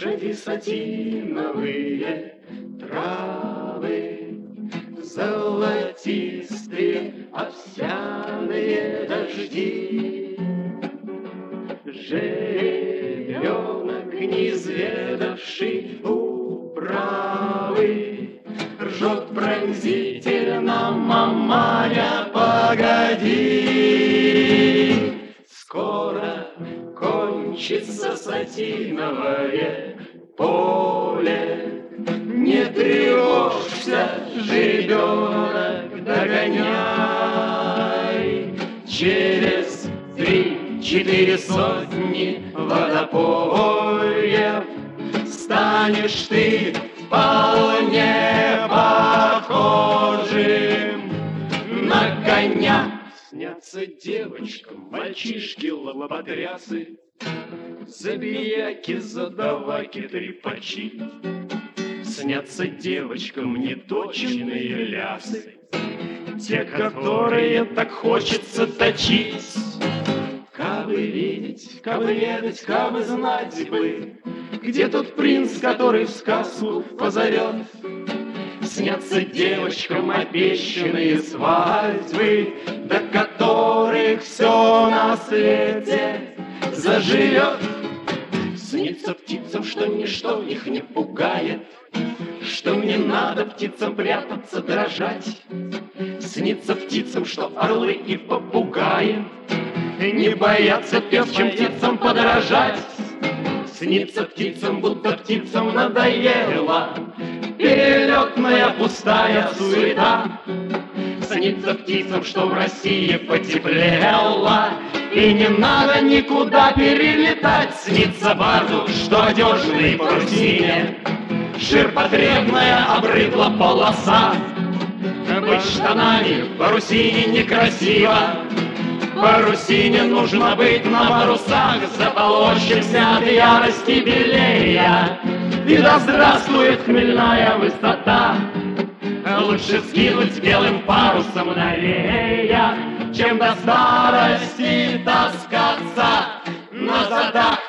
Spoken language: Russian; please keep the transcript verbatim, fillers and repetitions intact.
лошади сатиновые травы, золотистые овсяные дожди. Жеребенок, неизведавший управы, ржет пронзительно: маманя, погоди. Скоро кончится сатиновое поле, не тревожься, жеребенок, догоняй. Через три-четыре сотни водопоев станешь ты вполне похожим на коня. Снятся девочкам мальчишки лоботрясы, забияки, задаваки, трепачи. Снятся девочкам неточные лясы, те, которые так хочется точить. Кабы видеть, кабы ведать, кабы знать бы, где тот принц, который в сказку позовет. Снятся девочкам обещанные свадьбы, до которых все на свете заживет. Снится птицам, что ничто их не пугает, что не надо птицам прятаться, дрожать. Снится птицам, что орлы и попугаи не боятся певчим птицам подражать. Снится птицам, будто птицам надоело перелетная пустая суета. Снится птицам, что в России потеплело и не надо никуда перелетать. Снится барду, что одежной парусине ширпотребная обрыдла полоса. Быть штанами в парусине некрасиво, в парусине нужно быть на парусах, заполощимся от ярости белея. И да здравствует хмельная высота! Лучше скинуть белым парусом новея, чем до старости таскаться на задах